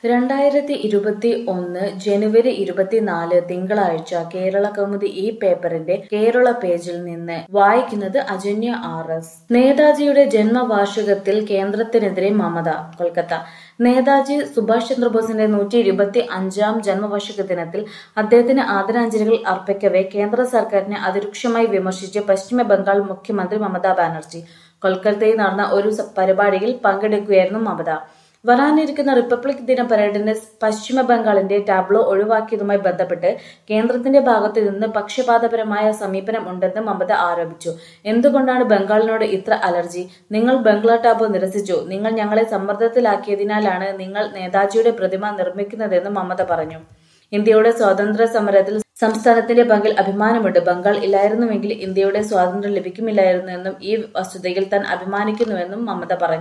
2021 ജനുവരി 24 തിങ്കളാഴ്ച കേരളകൗമുദി ഈ പേപ്പറിന്റെ കേരള പേജിൽ നിന്ന് വായിക്കുന്നത് അജന്യ RS. നേതാജിയുടെ ജന്മവാർഷികത്തിൽ കേന്ദ്രത്തിനെതിരെ മമത. കൊൽക്കത്ത. നേതാജി സുഭാഷ് ചന്ദ്രബോസിന്റെ 125ാം ജന്മവാർഷിക ദിനത്തിൽ അദ്ദേഹത്തിന് ആദരാഞ്ജലികൾ അർപ്പിക്കവെ കേന്ദ്ര സർക്കാരിനെ അതിരൂക്ഷമായി വിമർശിച്ച് പശ്ചിമ ബംഗാൾ മുഖ്യമന്ത്രി മമതാ ബാനർജി. കൊൽക്കത്തയിൽ നടന്ന ഒരു പരിപാടിയിൽ പങ്കെടുക്കുകയായിരുന്നു മമത. വരാനിരിക്കുന്ന റിപ്പബ്ലിക് ദിന പരേഡിന് പശ്ചിമ ബംഗാളിന്റെ ടാബ്ലോ ഒഴിവാക്കിയതുമായി ബന്ധപ്പെട്ട് കേന്ദ്രത്തിന്റെ ഭാഗത്തു നിന്ന് പക്ഷപാതപരമായ സമീപനം ഉണ്ടെന്ന് മമത ആരോപിച്ചു. എന്തുകൊണ്ടാണ് ബംഗാളിനോട് ഇത്ര അലർജി? നിങ്ങൾ ബംഗ്ലാ ടാബ്ലോ നിരസിച്ചു. നിങ്ങൾ ഞങ്ങളെ സമ്മർദ്ദത്തിലാക്കിയതിനാലാണ് നിങ്ങൾ നേതാജിയുടെ പ്രതിമ നിർമ്മിക്കുന്നതെന്ന് മമത പറഞ്ഞു. ഇന്ത്യയുടെ സ്വാതന്ത്ര്യ സമരത്തിൽ സംസ്ഥാനത്തിന്റെ പങ്കിൽ അഭിമാനമുണ്ട്. ബംഗാൾ ഇല്ലായിരുന്നുവെങ്കിൽ ഇന്ത്യയുടെ സ്വാതന്ത്ര്യം ലഭിക്കുമില്ലായിരുന്നെന്നും ഈ വസ്തുതയിൽ താൻ അഭിമാനിക്കുന്നുവെന്നും മമത പറഞ്ഞു.